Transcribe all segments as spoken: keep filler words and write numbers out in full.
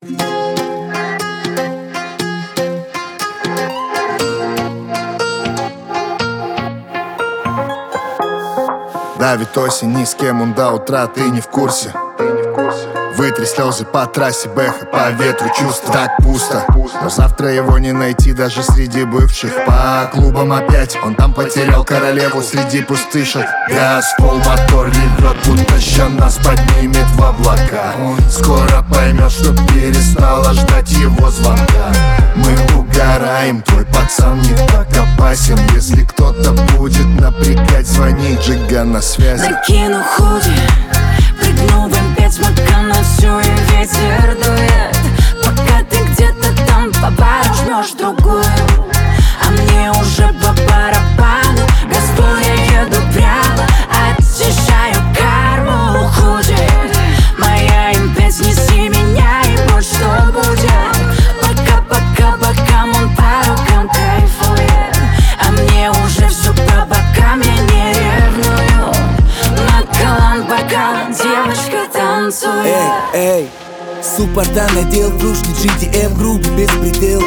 Давит осень, ни с кем он до утра, ты не в курсе. Вытри слезы по трассе, бэха, по ветру чувства. Так пусто, но завтра его не найти даже среди бывших. По клубам опять, он там потерял королеву среди пустышек. Газ, пол, мотор ревет, будто ща нас поднимет в облака. Он скоро поймет, что перестала ждать его звонка. Мы угораем, твой пацан не так опасен. Если кто-то будет напрягать, звони, Джига на связи. Накину худи, прыгну в эм пять, мака на всю и ветер дует. Пока ты где-то там по бару жмешь другую, а мне уже по барабану. Газпол, я еду прямо, очищаю карму. Худи, моя эм пять, неси меня, и вот что будет. Пока, пока, пока он по рукам кайфует, а мне уже все по бокам, я не ревную. Накалан бокал, девочка танцует. Эй, эй, суппорта надел, кружки джи ди эф, грубый беспредел.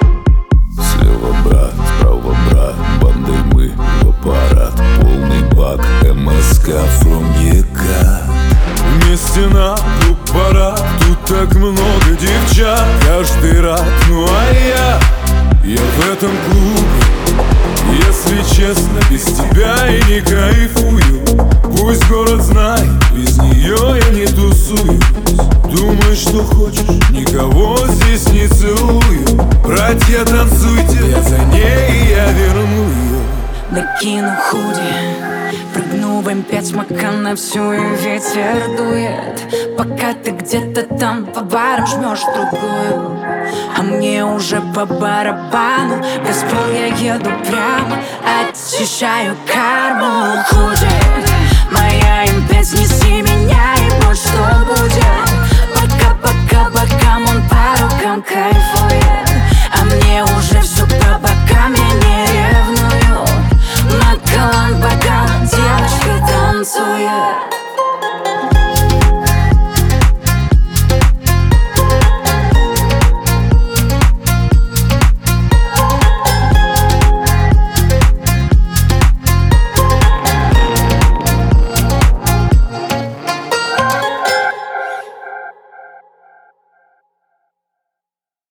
Слева брат, справа брат, бандой мы в аппарат. Полный бак, эм эс ка from е ка. Вместе на клуб парад, тут так много девчат. Каждый рад, ну а я, я в этом клубе. Если честно, без тебя я не кайфую. Пусть город знает, без нее я не тусуюсь. Думаешь, что хочешь, никого здесь не целую. Братья, танцуйте, я за ней, и я верну ее. Накину худи, прыгну в эм пять, мака на всю и ветер дует. Пока ты где-то там по барам жмешь другую, а мне уже по барабану. Газпол, я еду прямо, очищаю карму. Худи, моя эм пять, неси меня, и вот что будет. Пока, пока, пока он по рукам кайфует, а мне уже все по бокам, я не ревную. Накалан бокал, девочка танцует.